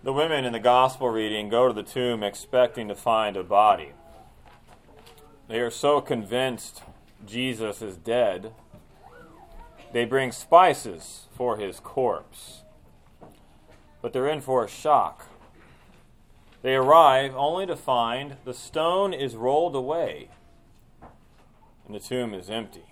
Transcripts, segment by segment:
The women in the gospel reading go to the tomb expecting to find a body. They are so convinced Jesus is dead, they bring spices for his corpse. But they're in for a shock. They arrive only to find the stone is rolled away and the tomb is empty.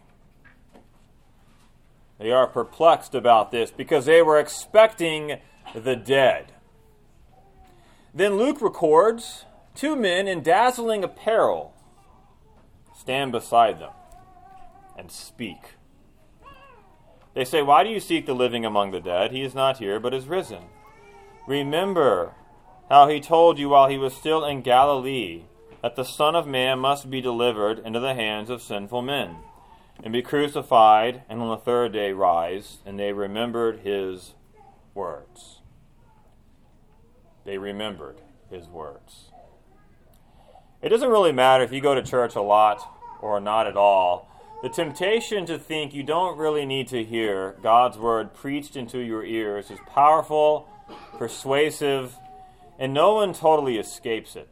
They are perplexed about this because they were expecting the dead. Then Luke records 2 men in dazzling apparel stand beside them and speak. They say, "Why do you seek the living among the dead? He is not here, but is risen. Remember how he told you while he was still in Galilee that the Son of Man must be delivered into the hands of sinful men and be crucified, and on the 3rd day rise." And they remembered his words. They remembered his words. It doesn't really matter if you go to church a lot or not at all. The temptation to think you don't really need to hear God's word preached into your ears is powerful, persuasive, and no one totally escapes it.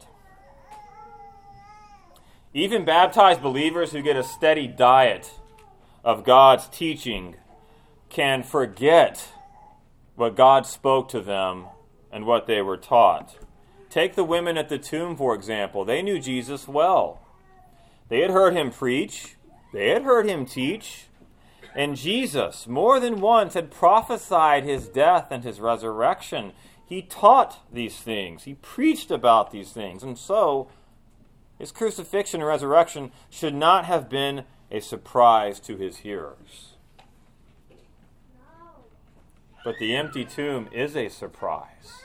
Even baptized believers who get a steady diet of God's teaching can forget what God spoke to them and what they were taught. Take the women at the tomb, for example. They knew Jesus well. They had heard him preach. They had heard him teach. And Jesus, more than once, had prophesied his death and his resurrection. He taught these things. He preached about these things. And so, his crucifixion and resurrection should not have been a surprise to his hearers. But the empty tomb is a surprise.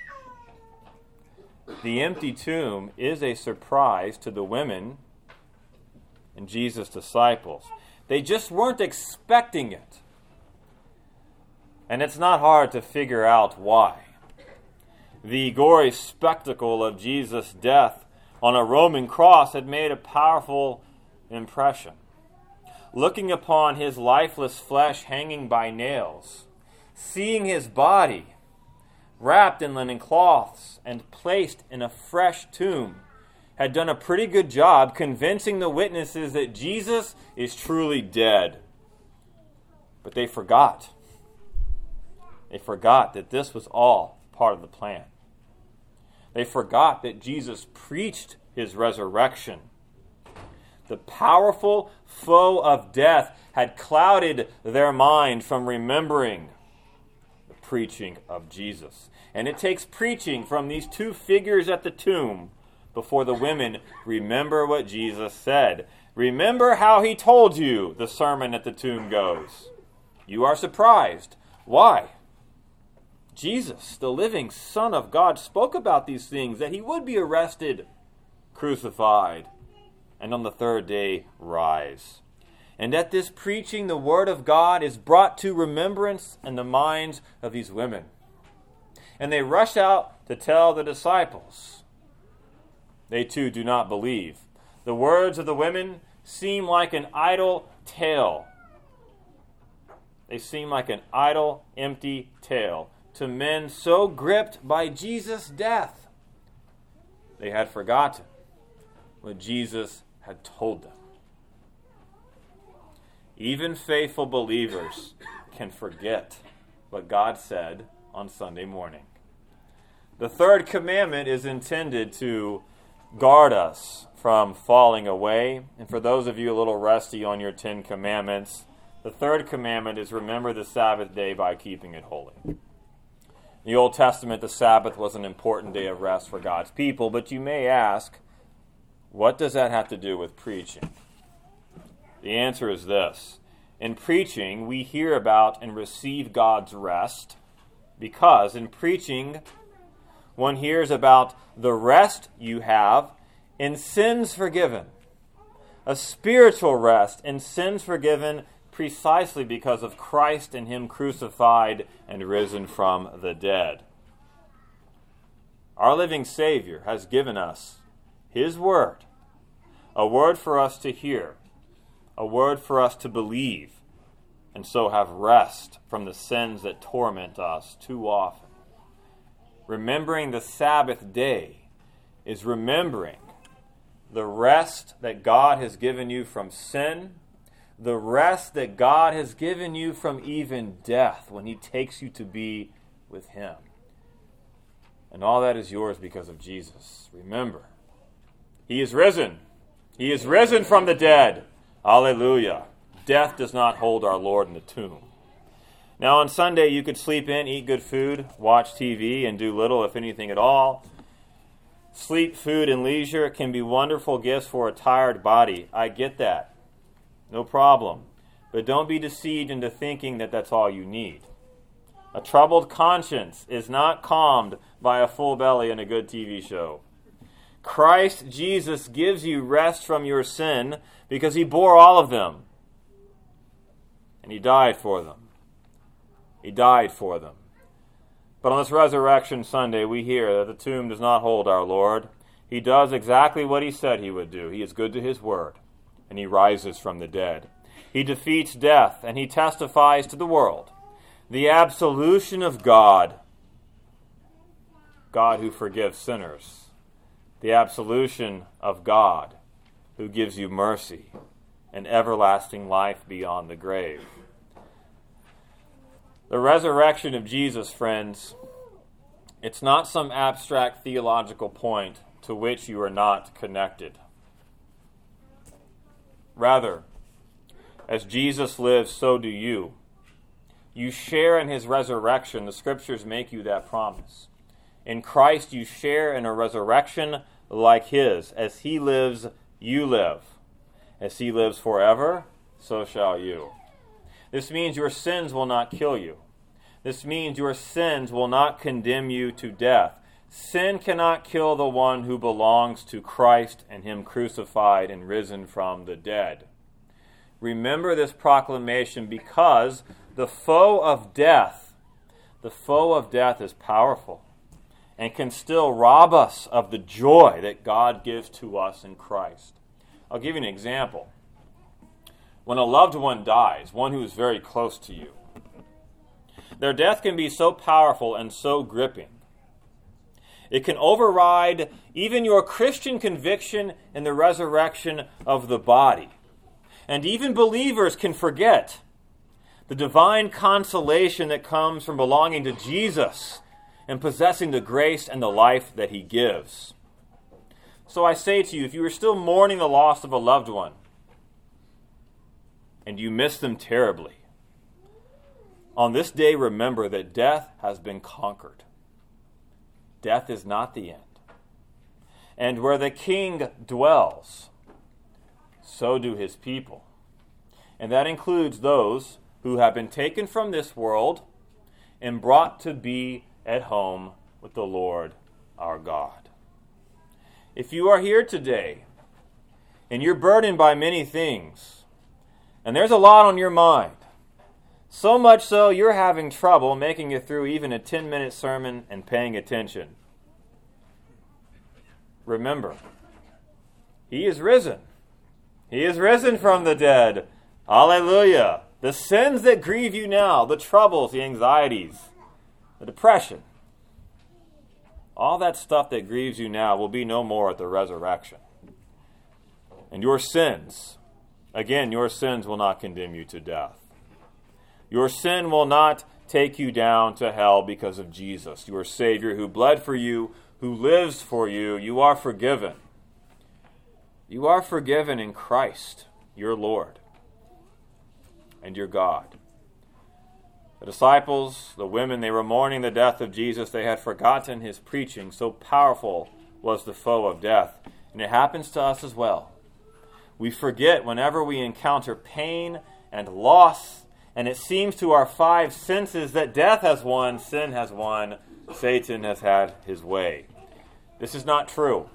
The empty tomb is a surprise to the women and Jesus' disciples. They just weren't expecting it. And it's not hard to figure out why. The gory spectacle of Jesus' death on a Roman cross had made a powerful impression. Looking upon his lifeless flesh hanging by nails, seeing his body wrapped in linen cloths and placed in a fresh tomb, had done a pretty good job convincing the witnesses that Jesus is truly dead. But they forgot. They forgot that this was all part of the plan. They forgot that Jesus preached his resurrection. The powerful foe of death had clouded their mind from remembering the preaching of Jesus. And it takes preaching from these 2 figures at the tomb before the women remember what Jesus said. Remember how he told you, the sermon at the tomb goes. You are surprised. Why? Jesus, the living Son of God, spoke about these things, that he would be arrested, crucified, and on the 3rd day rise. And at this preaching, the word of God is brought to remembrance in the minds of these women. And they rush out to tell the disciples. They too do not believe. The words of the women seem like an idle tale. They seem like an idle, empty tale to men so gripped by Jesus' death. They had forgotten what Jesus had told them. Even faithful believers can forget what God said on Sunday morning. The 3rd commandment is intended to guard us from falling away. And for those of you a little rusty on your 10 commandments, the 3rd commandment is remember the Sabbath day by keeping it holy. In the Old Testament, the Sabbath was an important day of rest for God's people, but you may ask, what does that have to do with preaching? The answer is this. In preaching, we hear about and receive God's rest because in preaching, one hears about the rest you have in sins forgiven. A spiritual rest in sins forgiven precisely because of Christ and him crucified and risen from the dead. Our living Savior has given us his word, a word for us to hear, a word for us to believe, and so have rest from the sins that torment us too often. Remembering the Sabbath day is remembering the rest that God has given you from sin, the rest that God has given you from even death when He takes you to be with Him. And all that is yours because of Jesus. Remember, He is risen. He is risen from the dead. Alleluia. Death does not hold our Lord in the tomb. Now on Sunday you could sleep in, eat good food, watch TV, and do little, if anything at all. Sleep, food, and leisure can be wonderful gifts for a tired body. I get that. No problem. But don't be deceived into thinking that that's all you need. A troubled conscience is not calmed by a full belly and a good TV show. Christ Jesus gives you rest from your sin because He bore all of them. And He died for them. He died for them. But on this Resurrection Sunday, we hear that the tomb does not hold our Lord. He does exactly what He said He would do. He is good to His word, and He rises from the dead. He defeats death, and He testifies to the world the absolution of God, God who forgives sinners, the absolution of God who gives you mercy and everlasting life beyond the grave. The resurrection of Jesus, friends, it's not some abstract theological point to which you are not connected. Rather, as Jesus lives, so do you. You share in His resurrection. The Scriptures make you that promise. In Christ, you share in a resurrection like His. As He lives, you live. As He lives forever, so shall you. This means your sins will not kill you. This means your sins will not condemn you to death. Sin cannot kill the one who belongs to Christ and Him crucified and risen from the dead. Remember this proclamation because the foe of death is powerful and can still rob us of the joy that God gives to us in Christ. I'll give you an example. When a loved one dies, one who is very close to you, their death can be so powerful and so gripping. It can override even your Christian conviction in the resurrection of the body. And even believers can forget the divine consolation that comes from belonging to Jesus and possessing the grace and the life that He gives. So I say to you, if you are still mourning the loss of a loved one, and you miss them terribly, on this day remember that death has been conquered. Death is not the end. And where the King dwells, so do His people. And that includes those who have been taken from this world and brought to be at home with the Lord our God. If you are here today and you're burdened by many things, and there's a lot on your mind, so much so you're having trouble making it through even a 10-minute sermon and paying attention, remember, He is risen. He is risen from the dead. Alleluia. The sins that grieve you now, the troubles, the anxieties, the depression, all that stuff that grieves you now will be no more at the resurrection. And your sins, again, your sins will not condemn you to death. Your sin will not take you down to hell because of Jesus, your Savior who bled for you, who lives for you. You are forgiven. You are forgiven in Christ, your Lord and your God. The disciples, the women, they were mourning the death of Jesus. They had forgotten His preaching. So powerful was the foe of death. And it happens to us as well. We forget whenever we encounter pain and loss, and it seems to our five senses that death has won, sin has won, Satan has had his way. This is not true.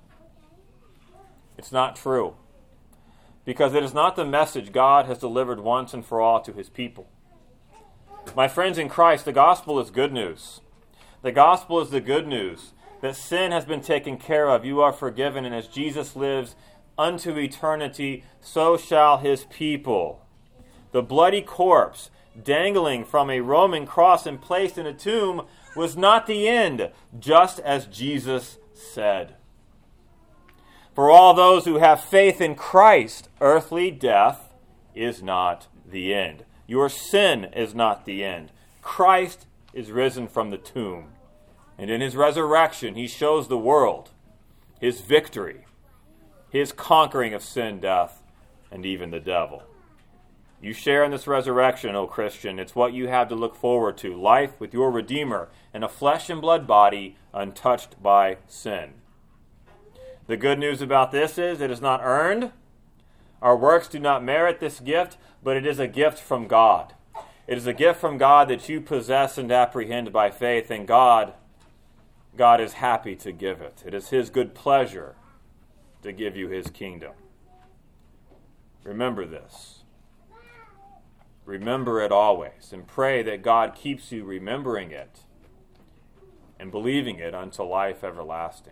It's not true. Because it is not the message God has delivered once and for all to His people. My friends in Christ, the gospel is good news. The gospel is the good news that sin has been taken care of. You are forgiven, and as Jesus lives unto eternity, so shall His people. The bloody corpse, dangling from a Roman cross and placed in a tomb was not the end, just as Jesus said. For all those who have faith in Christ, earthly death is not the end. Your sin is not the end. Christ is risen from the tomb. And in his resurrection, he shows the world his victory, his conquering of sin, death, and even the devil. You share in this resurrection, O Christian. It's what you have to look forward to. Life with your Redeemer in a flesh and blood body untouched by sin. The good news about this is it is not earned. Our works do not merit this gift, but it is a gift from God. It is a gift from God that you possess and apprehend by faith, and God is happy to give it. It is his good pleasure to give you his kingdom. Remember this. Remember it always, and pray that God keeps you remembering it and believing it unto life everlasting.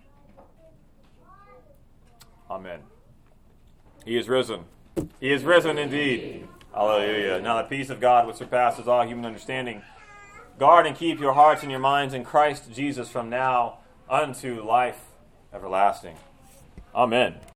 Amen. He is risen. He is risen indeed. Hallelujah. Now the peace of God, which surpasses all human understanding, guard and keep your hearts and your minds in Christ Jesus from now unto life everlasting. Amen.